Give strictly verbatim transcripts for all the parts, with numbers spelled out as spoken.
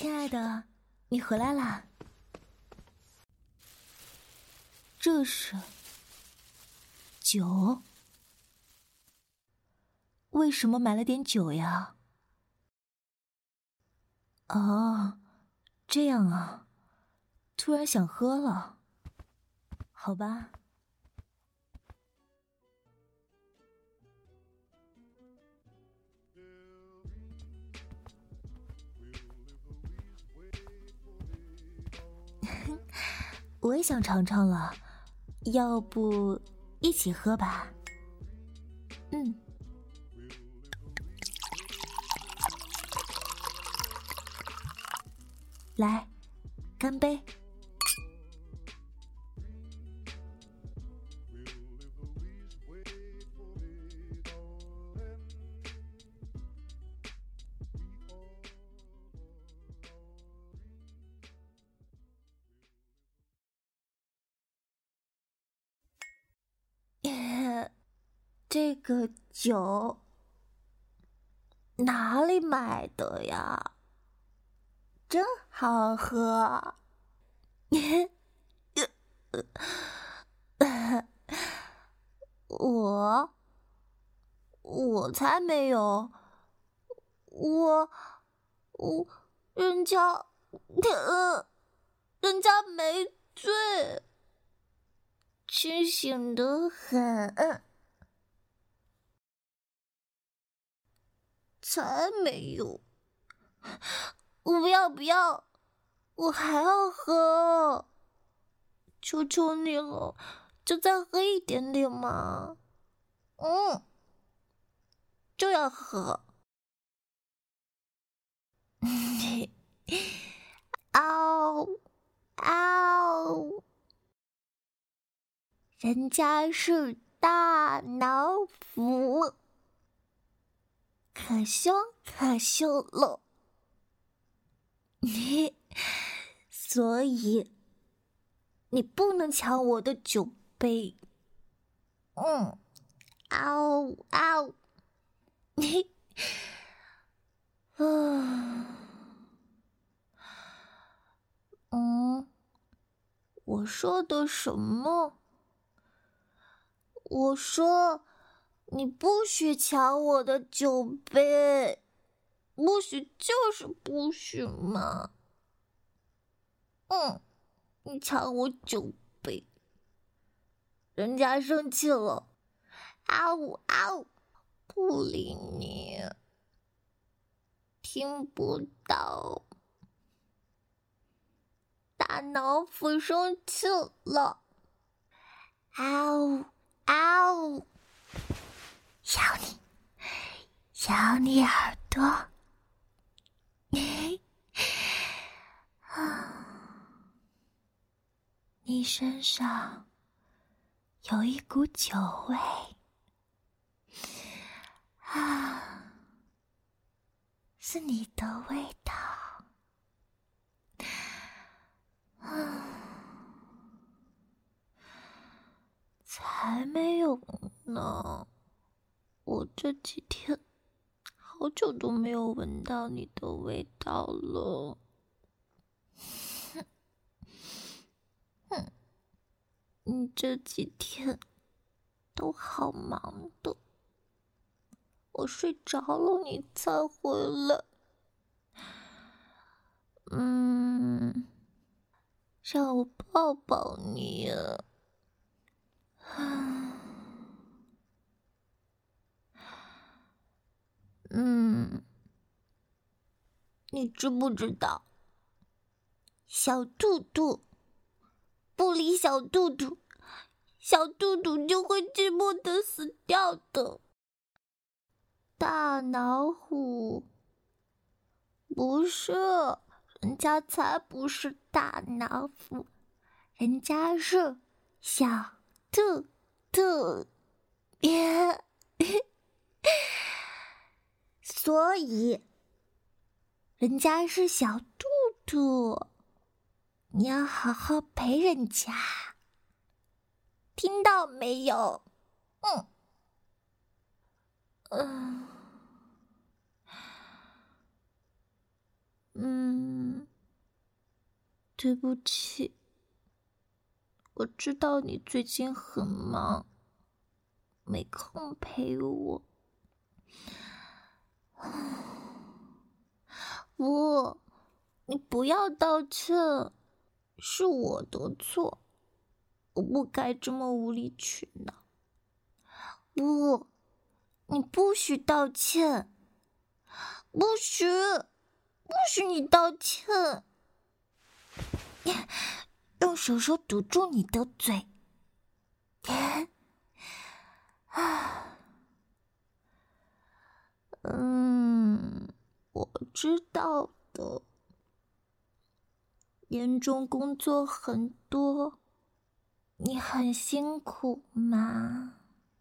亲爱的，你回来啦。这是酒？为什么买了点酒呀？哦，这样啊，突然想喝了。好吧。我也想尝尝了，要不一起喝吧？嗯。来，干杯！这个酒哪里买的呀？真好喝！我我才没有，我我人家呃人家没醉，清醒得很。才没有！我不要不要，我还要喝！求求你了，就再喝一点点嘛！嗯，就要喝。嗷嗷！人家是大老虎，可凶可凶了。你，所以你不能抢我的酒杯。嗯，嗷嗷！你，啊，嗯，我说的什么？我说，你不许抢我的酒杯，不许就是不许嘛。嗯，你抢我酒杯，人家生气了。啊呜啊呜，不理你，听不到。大老虎生气了。啊呜啊呜，咬你，咬你耳朵。啊，你身上有一股酒味啊，是你的味道啊，才没有呢，我这几天好久都没有闻到你的味道了。哼，你这几天都好忙的，我睡着了你才回来。嗯，让我抱抱你啊。嗯，你知不知道，小兔兔不理小兔兔，小兔兔就会寂寞的死掉的。大老虎不是，人家才不是大老虎，人家是小兔兔。所以人家是小兔兔，你要好好陪人家，听到没有？嗯嗯嗯。 对不起，我知道你最近很忙，没空陪我。不，你不要道歉，是我的错，我不该这么无理取闹。不，你不许道歉，不许，不许你道歉。用手手堵住你的嘴。嗯，我知道的。年终工作很多，你很辛苦嘛。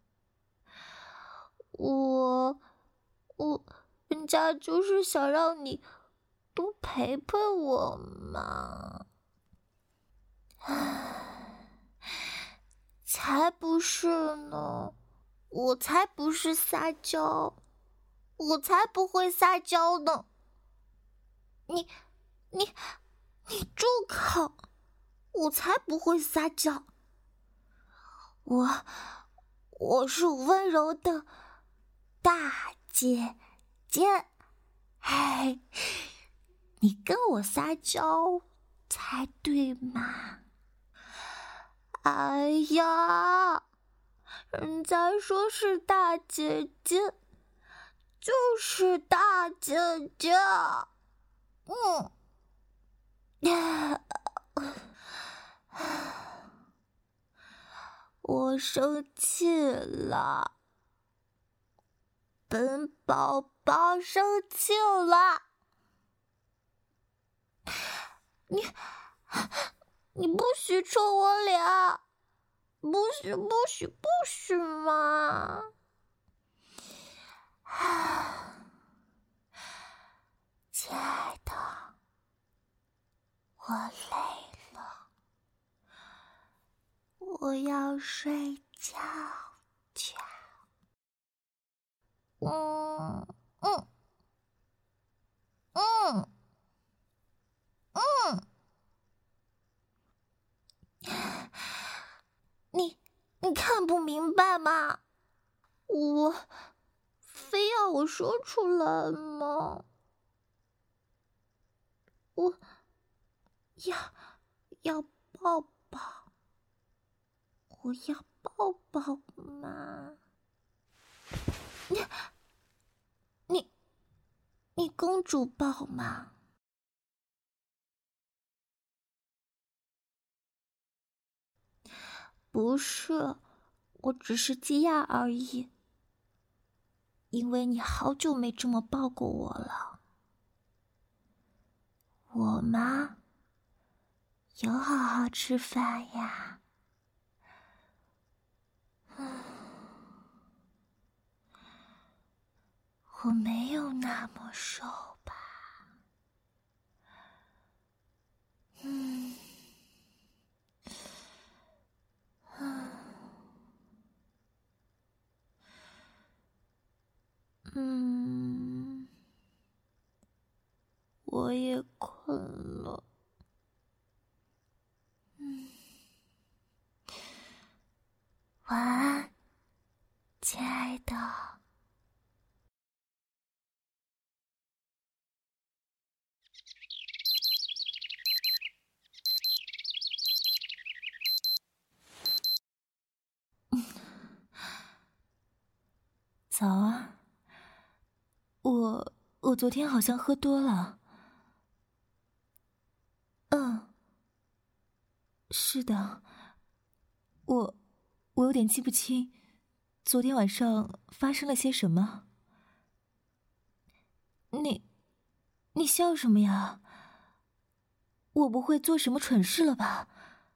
我，我，人家就是想让你多陪陪我嘛。才不是呢，我才不是撒娇，我才不会撒娇呢。你，你，你住口！我才不会撒娇。我，我是温柔的大姐姐。嘿，你跟我撒娇才对嘛。哎呀，人家说是大姐姐，就是大姐姐。嗯，我生气了，本宝宝生气了。你，你不许抽我脸，不许不许不许嘛！亲爱的，我累了，我要睡觉觉。嗯嗯嗯嗯，你你看不明白吗？我非要我说出来吗？我要要抱抱，我要抱抱嘛！你你你公主抱嘛？不是，我只是惊讶而已，因为你好久没这么抱过我了。我吗？有好好吃饭呀。我没有那么瘦吧？嗯，嗯，嗯，我也困了。嗯，晚安，亲爱的。早啊，我我昨天好像喝多了。嗯，是的，我我有点记不清昨天晚上发生了些什么。你你笑什么呀？我不会做什么蠢事了吧？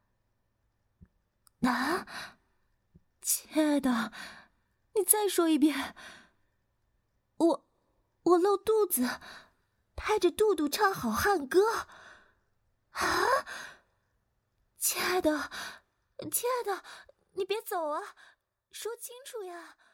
啊，亲爱的，你再说一遍。我我露肚子，拍着肚肚唱好汉歌。啊，亲爱的，亲爱的，你别走啊，说清楚呀。